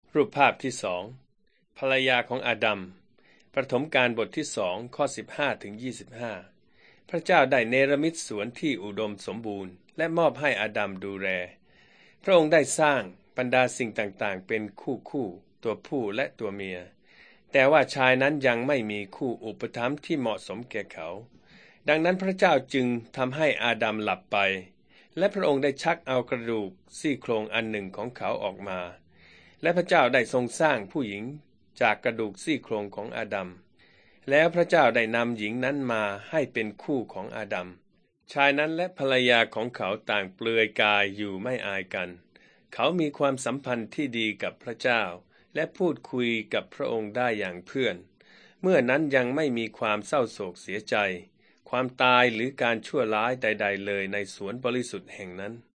รูปภาพที่2ภรรยาของอาดัมปฐมกาลบทที่2ข้อ15ถึง25พระเจ้าได้เนรมิตสวนที่อุดมสมบูรณ์และมอบให้อาดัมดูแลพระองค์ได้สร้างบรรดาสิ่งต่างๆเป็นคู่ตัวผู้และตัวเมียแต่ว่าชายนั้นยังไม่มีคู่อุปถัมภ์ที่เหมาะสมแก่เขาดังนั้นพระเจ้าจึงทำให้อาดัมหลับไปและพระองค์ได้ชักเอากระดูกซี่โครงอันหนึ่งของเขาออกมาและพระเจ้าได้ทรงสร้างผู้หญิงจากกระดูกซี่โครงของอาดัมแล้วพระเจ้าได้นำหญิงนั้นมาให้เป็นคู่ของอาดัมชายนั้นและภรรยาของเขาต่างเปลือยกายอยู่ไม่อายกันเขามีความสัมพันธ์ที่ดีกับพระเจ้าและพูดคุยกับพระองค์ได้อย่างเพื่อนเมื่อนั้นยังไม่มีความเศร้าโศกเสียใจความตายหรือการชั่วร้ายใดๆเลยในสวนบริสุทธิ์แห่งนั้น